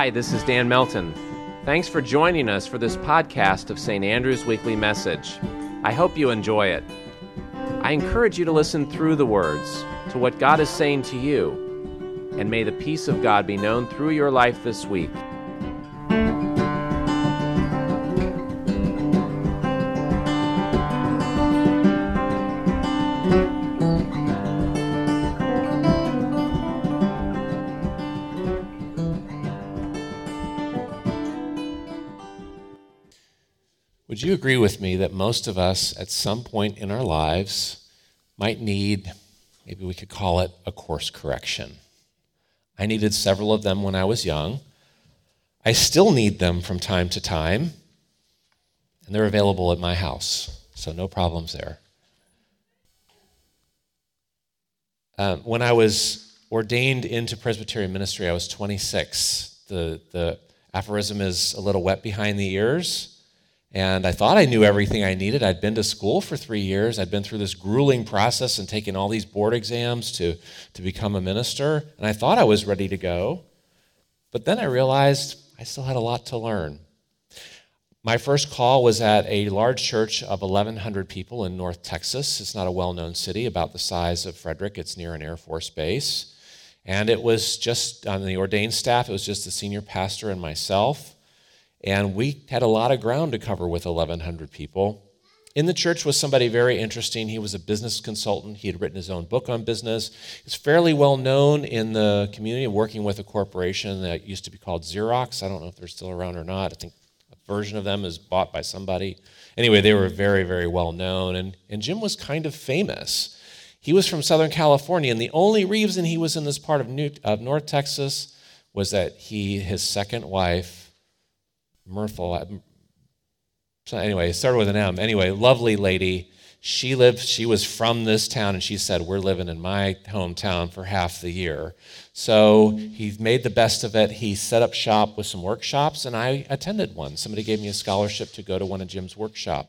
Hi, this is Dan Melton. Thanks for joining us for this podcast of St. Andrew's Weekly Message. I hope you enjoy it. I encourage you to listen through the words to what God is saying to you, and may the peace of God be known through your life this week. Would you agree with me that most of us at some point in our lives might need, maybe we could call it a course correction? I needed several of them when I was young. I still need them from time to time, and they're available at my house, so no problems there. When I was ordained into Presbyterian ministry, I was 26. The aphorism is a little wet behind the ears. And I thought I knew everything I needed. I'd been to school for 3 years. I'd been through this grueling process and taken all these board exams to become a minister. And I thought I was ready to go. But then I realized I still had a lot to learn. My first call was at a large church of 1,100 people in North Texas. It's not a well-known city, about the size of Frederick. It's near an Air Force base. And it was just, on the ordained staff, it was just the senior pastor and myself. And we had a lot of ground to cover with 1,100 people. In the church was somebody very interesting. He was a business consultant. He had written his own book on business. He's fairly well known in the community, working with a corporation that used to be called Xerox. I don't know if they're still around or not. I think a version of them is bought by somebody. Anyway, they were very, very well known. And Jim was kind of famous. He was from Southern California, and the only reason he was in this part of North Texas was that his second wife, Myrtle. So anyway, it started with an M. Anyway, lovely lady. She was from this town, and she said, we're living in my hometown for half the year. So he made the best of it. He set up shop with some workshops, and I attended one. Somebody gave me a scholarship to go to one of Jim's workshops.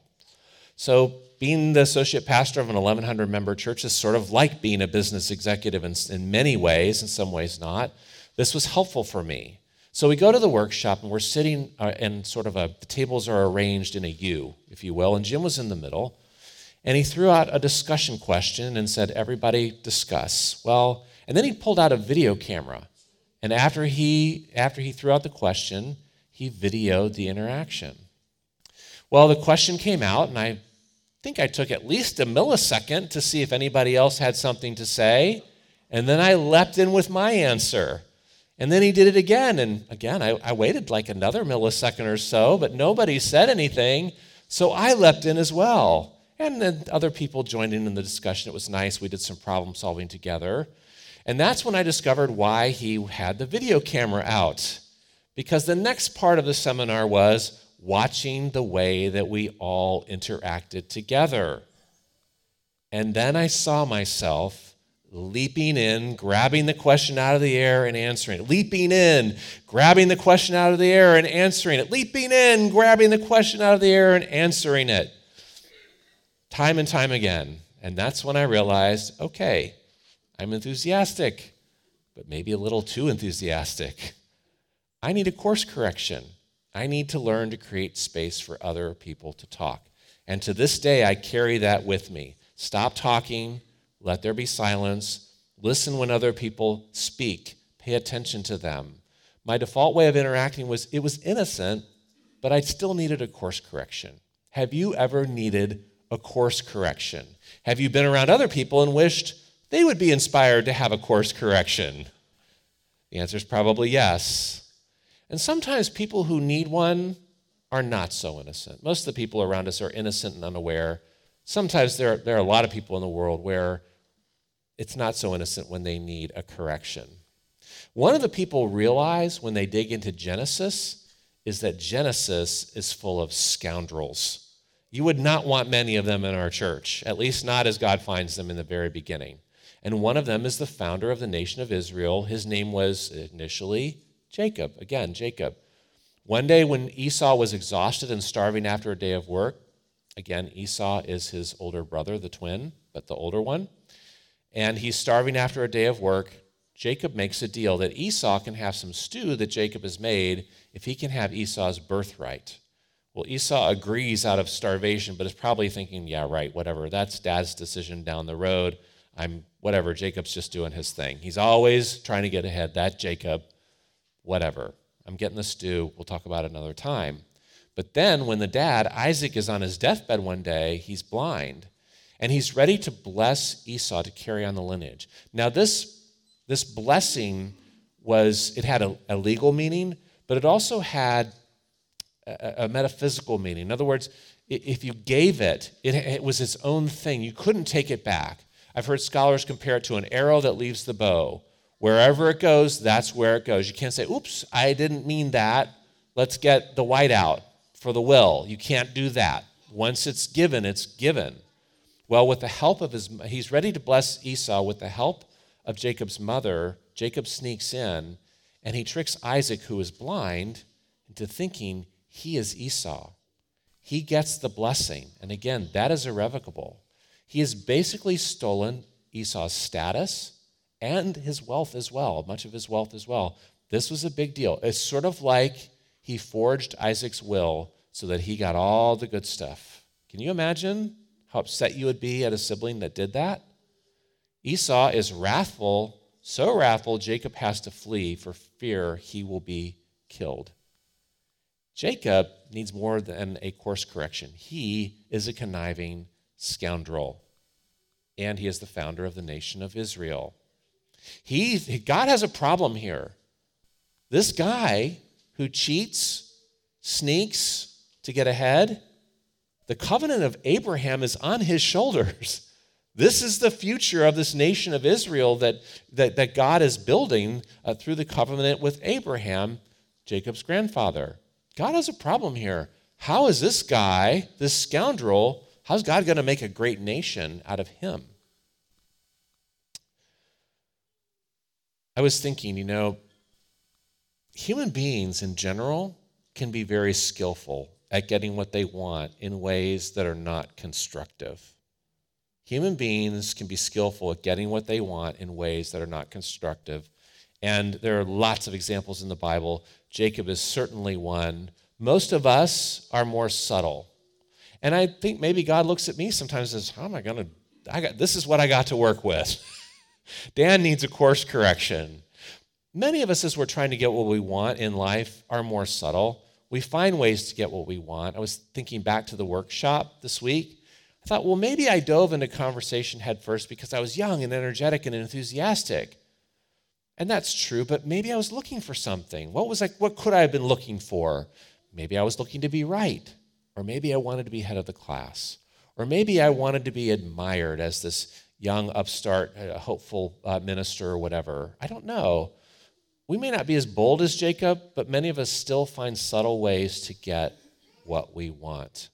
So being the associate pastor of an 1,100-member church is sort of like being a business executive in many ways, in some ways not. This was helpful for me. So we go to the workshop, and we're sitting and the tables are arranged in a U, if you will, and Jim was in the middle, and he threw out a discussion question and said, everybody discuss. Well, and then he pulled out a video camera, and after he threw out the question, he videoed the interaction. Well, the question came out, and I think I took at least a millisecond to see if anybody else had something to say, and then I leapt in with my answer. And then he did it again, and again, I waited like another millisecond or so, but nobody said anything, so I leapt in as well. And then other people joined in the discussion. It was nice. We did some problem solving together. And that's when I discovered why he had the video camera out. Because the next part of the seminar was watching the way that we all interacted together. And then I saw myself leaping in, grabbing the question out of the air and answering it. Leaping in, grabbing the question out of the air and answering it. Leaping in, grabbing the question out of the air and answering it. Time and time again. And that's when I realized, okay, I'm enthusiastic, but maybe a little too enthusiastic. I need a course correction. I need to learn to create space for other people to talk. And to this day, I carry that with me. Stop talking. Let there be silence. Listen when other people speak. Pay attention to them. My default way of interacting was innocent, but I still needed a course correction. Have you ever needed a course correction? Have you been around other people and wished they would be inspired to have a course correction? The answer is probably yes. And sometimes people who need one are not so innocent. Most of the people around us are innocent and unaware. Sometimes there are a lot of people in the world where it's not so innocent when they need a correction. One of the people realize when they dig into Genesis is that Genesis is full of scoundrels. You would not want many of them in our church, at least not as God finds them in the very beginning. And one of them is the founder of the nation of Israel. His name was initially Jacob. Again, Jacob. One day when Esau was exhausted and starving after a day of work, again, Esau is his older brother, the twin, but the older one. And he's starving after a day of work. Jacob makes a deal that Esau can have some stew that Jacob has made if he can have Esau's birthright. Well, Esau agrees out of starvation, but is probably thinking, yeah, right, whatever. That's Dad's decision down the road. Whatever, Jacob's just doing his thing. He's always trying to get ahead. That Jacob, whatever. I'm getting the stew. We'll talk about it another time. But then when the dad, Isaac, is on his deathbed one day, he's blind. And he's ready to bless Esau to carry on the lineage. Now, this blessing it had a legal meaning, but it also had a metaphysical meaning. In other words, if you gave it, it was its own thing. You couldn't take it back. I've heard scholars compare it to an arrow that leaves the bow. Wherever it goes, that's where it goes. You can't say, oops, I didn't mean that. Let's get the white out for the will. You can't do that. Once it's given, it's given. Well, with the help of he's ready to bless Esau with the help of Jacob's mother. Jacob sneaks in, and he tricks Isaac, who is blind, into thinking he is Esau. He gets the blessing. And again, that is irrevocable. He has basically stolen Esau's status and his wealth as well, much of his wealth as well. This was a big deal. It's sort of like he forged Isaac's will so that he got all the good stuff. Can you imagine how upset you would be at a sibling that did that? Esau is wrathful, so wrathful Jacob has to flee for fear he will be killed. Jacob needs more than a course correction. He is a conniving scoundrel, and he is the founder of the nation of Israel. God has a problem here. This guy who cheats, sneaks to get ahead, the covenant of Abraham is on his shoulders. This is the future of this nation of Israel that God is building through the covenant with Abraham, Jacob's grandfather. God has a problem here. How is this guy, this scoundrel, how's God going to make a great nation out of him? I was thinking, human beings in general can be very skillful at getting what they want in ways that are not constructive. Human beings can be skillful at getting what they want in ways that are not constructive. And there are lots of examples in the Bible. Jacob is certainly one. Most of us are more subtle. And I think maybe God looks at me sometimes and says, how am I going to, this is what I got to work with. Dan needs a course correction. Many of us, as we're trying to get what we want in life, are more subtle. We find ways to get what we want. I was thinking back to the workshop this week. I thought, well, maybe I dove into conversation head first because I was young and energetic and enthusiastic. And that's true, but maybe I was looking for something. What could I have been looking for? Maybe I was looking to be right. Or maybe I wanted to be head of the class. Or maybe I wanted to be admired as this young upstart, hopeful minister or whatever. I don't know. We may not be as bold as Jacob, but many of us still find subtle ways to get what we want.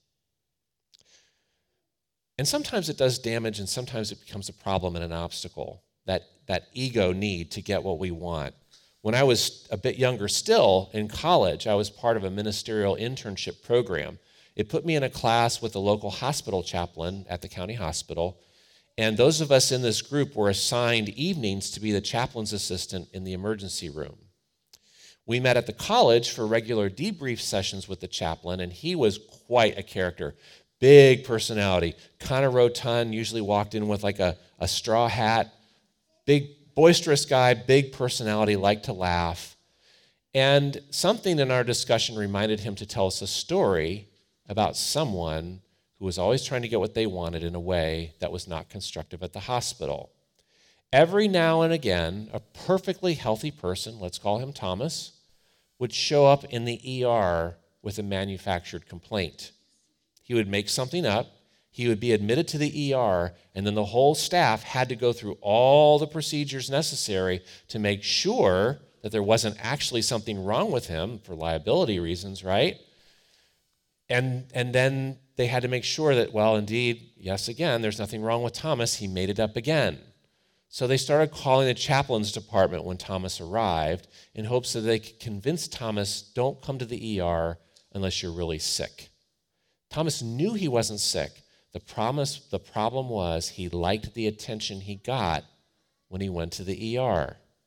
And sometimes it does damage, and sometimes it becomes a problem and an obstacle, that ego need to get what we want. When I was a bit younger still, in college, I was part of a ministerial internship program. It put me in a class with a local hospital chaplain at the county hospital, and those of us in this group were assigned evenings to be the chaplain's assistant in the emergency room. We met at the college for regular debrief sessions with the chaplain, and he was quite a character. Big personality, kind of rotund, usually walked in with like a straw hat. Big, boisterous guy, big personality, liked to laugh. And something in our discussion reminded him to tell us a story about someone who was always trying to get what they wanted in a way that was not constructive at the hospital. Every now and again, a perfectly healthy person, let's call him Thomas, would show up in the ER with a manufactured complaint. He would make something up, he would be admitted to the ER, and then the whole staff had to go through all the procedures necessary to make sure that there wasn't actually something wrong with him for liability reasons, right? And then they had to make sure that, well, indeed, yes, again, there's nothing wrong with Thomas. He made it up again. So they started calling the chaplain's department when Thomas arrived in hopes that they could convince Thomas, don't come to the ER unless you're really sick. Thomas knew he wasn't sick. The problem was he liked the attention he got when he went to the ER.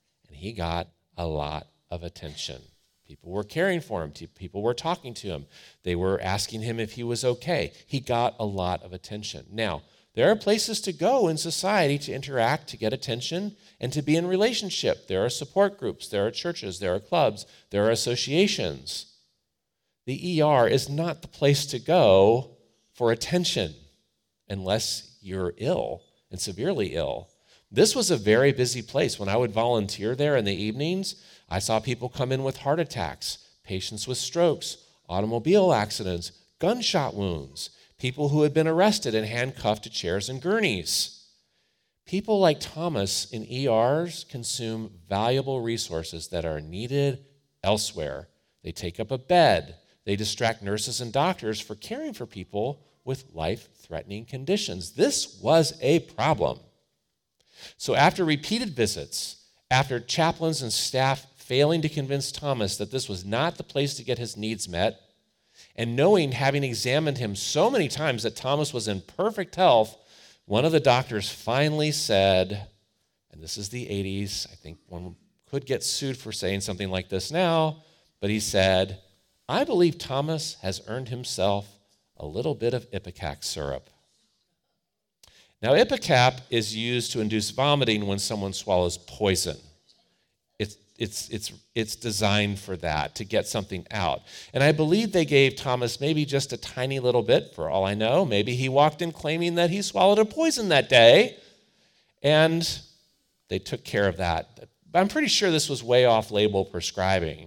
he got a lot of attention. People were caring for him. People were talking to him. They were asking him if he was okay. He got a lot of attention. Now, there are places to go in society to interact, to get attention, and to be in relationship. There are support groups, there are churches, there are clubs, there are associations. The ER is not the place to go for attention unless you're ill and severely ill. This was a very busy place. When I would volunteer there in the evenings, I saw people come in with heart attacks, patients with strokes, automobile accidents, gunshot wounds, people who had been arrested and handcuffed to chairs and gurneys. People like Thomas in ERs consume valuable resources that are needed elsewhere. They take up a bed. They distract nurses and doctors for caring for people with life-threatening conditions. This was a problem. So after repeated visits, after chaplains and staff failing to convince Thomas that this was not the place to get his needs met, and knowing, having examined him so many times, that Thomas was in perfect health, one of the doctors finally said, and this is the 80s, I think one could get sued for saying something like this now, but he said, "I believe Thomas has earned himself a little bit of Ipecac syrup." Now, Ipecac is used to induce vomiting when someone swallows poison. It's designed for that, to get something out. And I believe they gave Thomas maybe just a tiny little bit, for all I know. Maybe he walked in claiming that he swallowed a poison that day, and they took care of that. But I'm pretty sure this was way off label prescribing.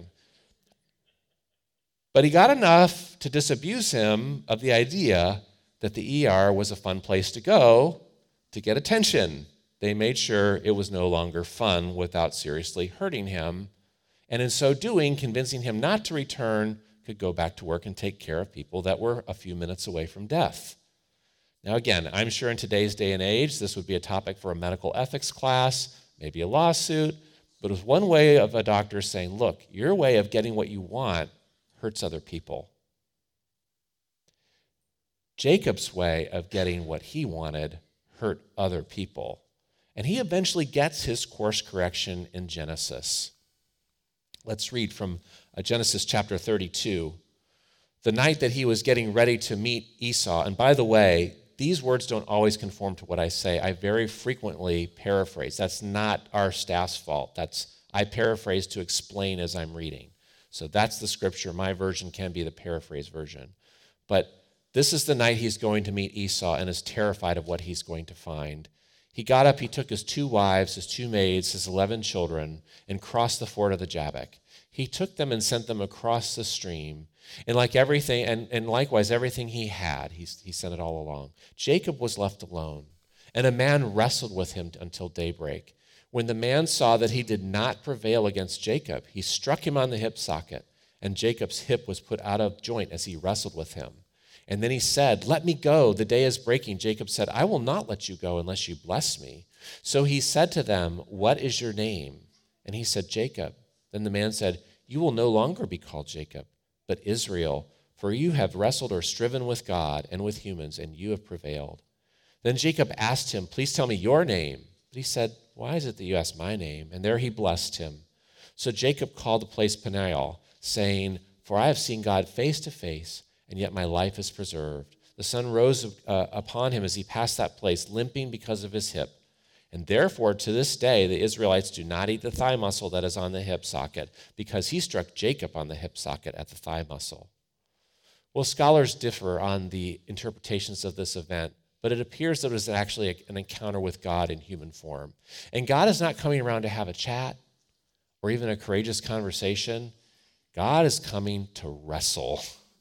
But he got enough to disabuse him of the idea that the ER was a fun place to go to get attention. They made sure it was no longer fun without seriously hurting him, and in so doing, convincing him not to return, could go back to work and take care of people that were a few minutes away from death. Now again, I'm sure in today's day and age, this would be a topic for a medical ethics class, maybe a lawsuit, but it was one way of a doctor saying, look, your way of getting what you want hurts other people. Jacob's way of getting what he wanted hurt other people. And he eventually gets his course correction in Genesis. Let's read from Genesis chapter 32. The night that he was getting ready to meet Esau, and by the way, these words don't always conform to what I say. I very frequently paraphrase. That's not our staff's fault. I paraphrase to explain as I'm reading. So that's the scripture. My version can be the paraphrase version. But this is the night he's going to meet Esau and is terrified of what he's going to find. He got up, he took his 2 wives, his 2 maids, his 11 children, and crossed the ford of the Jabbok. He took them and sent them across the stream. And like everything, and likewise everything he had, he sent it all along. Jacob was left alone, and a man wrestled with him until daybreak. When the man saw that he did not prevail against Jacob, he struck him on the hip socket, and Jacob's hip was put out of joint as he wrestled with him. And then he said, "Let me go, the day is breaking." Jacob said, "I will not let you go unless you bless me." So he said to them, "What is your name?" And he said, "Jacob." Then the man said, "You will no longer be called Jacob, but Israel, for you have wrestled or striven with God and with humans, and you have prevailed." Then Jacob asked him, "Please tell me your name." But he said, "Why is it that you ask my name?" And there he blessed him. So Jacob called the place Peniel, saying, "For I have seen God face to face, and yet my life is preserved." The sun rose upon him as he passed that place, limping because of his hip. And therefore, to this day, the Israelites do not eat the thigh muscle that is on the hip socket, because he struck Jacob on the hip socket at the thigh muscle. Well, scholars differ on the interpretations of this event, but it appears that it was actually an encounter with God in human form. And God is not coming around to have a chat or even a courageous conversation. God is coming to wrestle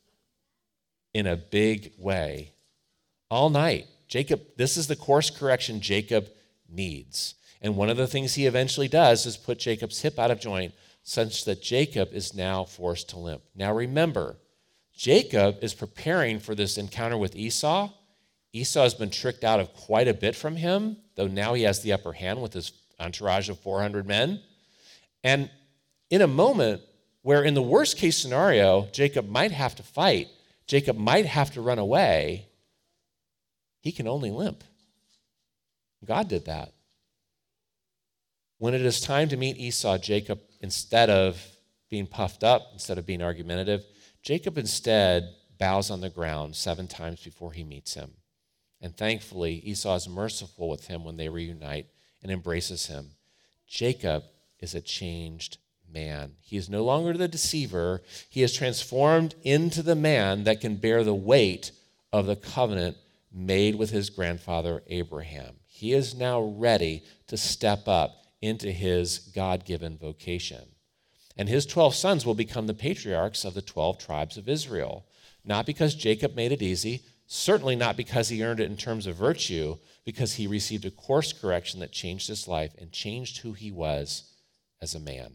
in a big way all night. Jacob, this is the course correction Jacob needs. And one of the things he eventually does is put Jacob's hip out of joint such that Jacob is now forced to limp. Now remember, Jacob is preparing for this encounter with Esau. Esau has been tricked out of quite a bit from him, though now he has the upper hand with his entourage of 400 men. And in a moment where in the worst case scenario, Jacob might have to fight, Jacob might have to run away, he can only limp. God did that. When it is time to meet Esau, Jacob, instead of being puffed up, instead of being argumentative, Jacob instead bows on the ground 7 times before he meets him. And thankfully, Esau is merciful with him when they reunite and embraces him. Jacob is a changed man. He is no longer the deceiver. He is transformed into the man that can bear the weight of the covenant made with his grandfather Abraham. He is now ready to step up into his God-given vocation. And his 12 sons will become the patriarchs of the 12 tribes of Israel. Not because Jacob made it easy, certainly not because he earned it in terms of virtue, because he received a course correction that changed his life and changed who he was as a man.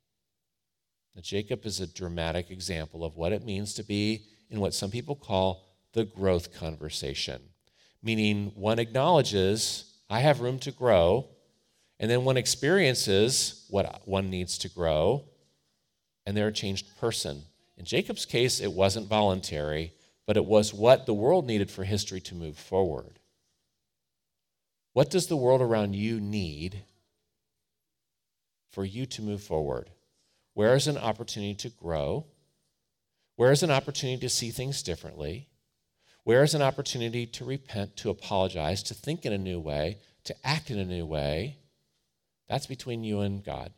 Now, Jacob is a dramatic example of what it means to be in what some people call the growth conversation, meaning one acknowledges, I have room to grow, and then one experiences what one needs to grow, and they're a changed person. In Jacob's case, it wasn't voluntary, but it was what the world needed for history to move forward. What does the world around you need for you to move forward? Where is an opportunity to grow? Where is an opportunity to see things differently? Where is an opportunity to repent, to apologize, to think in a new way, to act in a new way? That's between you and God.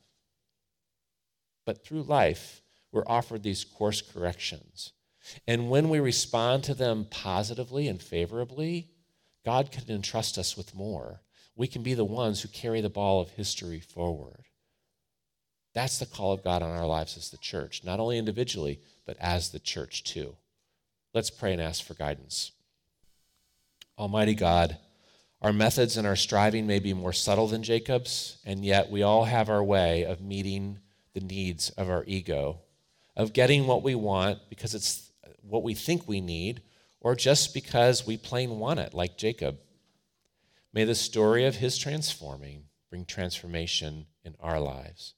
But through life, we're offered these course corrections. And when we respond to them positively and favorably, God can entrust us with more. We can be the ones who carry the ball of history forward. That's the call of God on our lives as the church, not only individually, but as the church too. Let's pray and ask for guidance. Almighty God, our methods and our striving may be more subtle than Jacob's, and yet we all have our way of meeting the needs of our ego, of getting what we want because it's what we think we need, or just because we plain want it, like Jacob. May the story of his transforming bring transformation in our lives.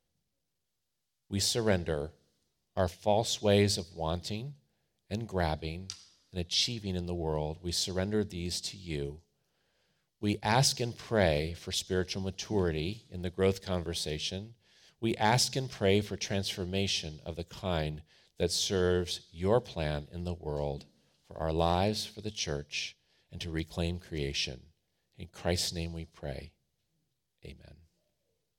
We surrender our false ways of wanting and grabbing and achieving in the world. We surrender these to you. We ask and pray for spiritual maturity in the growth conversation. We ask and pray for transformation of the kind that serves your plan in the world for our lives, for the church, and to reclaim creation. In Christ's name we pray. Amen.